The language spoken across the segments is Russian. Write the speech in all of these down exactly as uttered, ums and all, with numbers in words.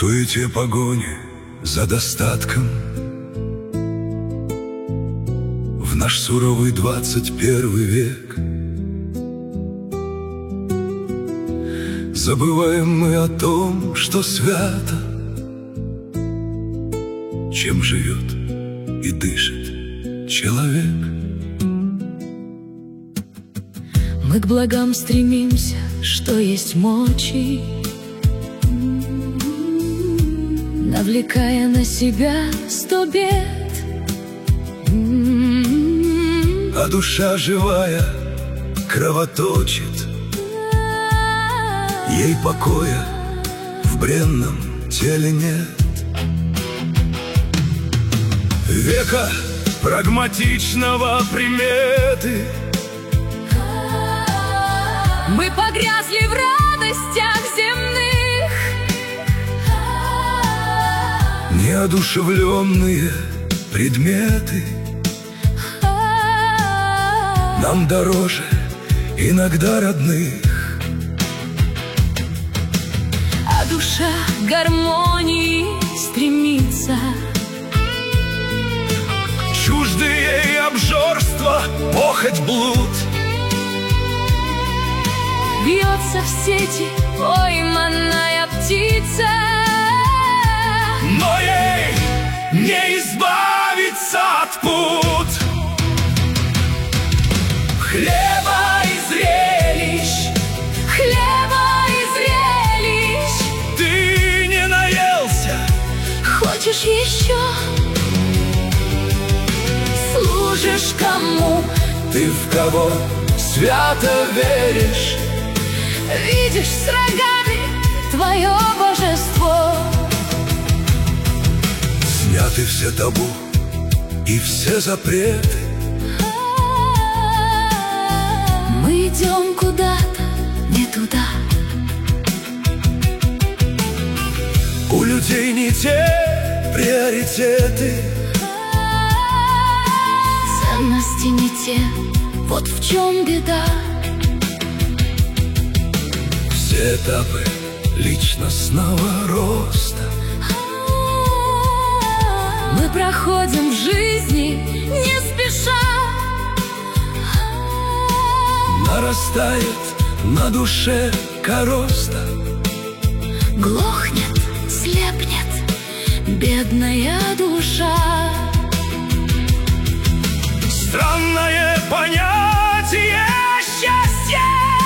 суете погони за достатком в наш суровый двадцать первый век забываем мы о том, что свято, чем живет и дышит человек. Мы к благам стремимся, что есть мочи, навлекая на себя сто бед. А душа живая кровоточит, ей покоя в бренном теле нет. Века прагматичного приметы, мы погрязли в радостях земных, неодушевленные предметы нам дороже иногда родных. А душа к гармонии стремится, чужды ей обжорство, похоть, блуд. бьется в сети пойманная птица, но ей не избавиться от пут. Хлеба и зрелищ, хлеба и зрелищ. Ты не наелся, хочешь еще? Служишь кому? Ты в кого свято веришь? Видишь с рогами твое божество. Сняты все табу и все запреты. Мы идем куда-то не туда. У людей не те приоритеты, ценности не те, вот в чем беда. все этапы личностного роста мы проходим в жизни не спеша. нарастает на душе короста, глохнет, слепнет бедная душа. странное понятие счастья.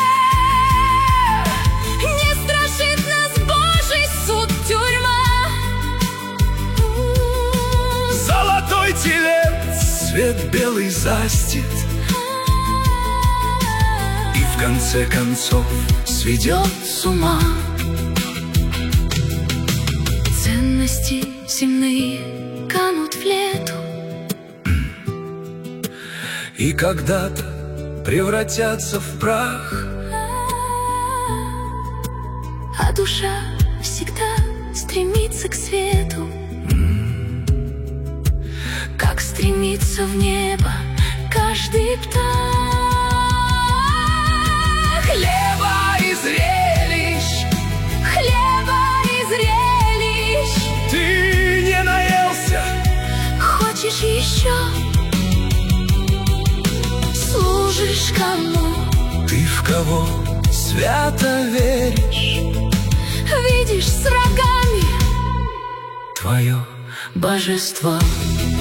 Не страшит нас Божий суд, тюрьма. Золотой телец свет белый застит и в конце концов сведет с ума. Ценности земные канут в лету и когда-то превратятся в прах. А душа всегда стремится к свету, как стремится в небо каждый птах. Хлеба и зрелищ, хлеба и зрелищ. ты не наелся, Хочешь еще? Служишь кому? ты в кого свято веришь? Видишь с рогами Твое божество.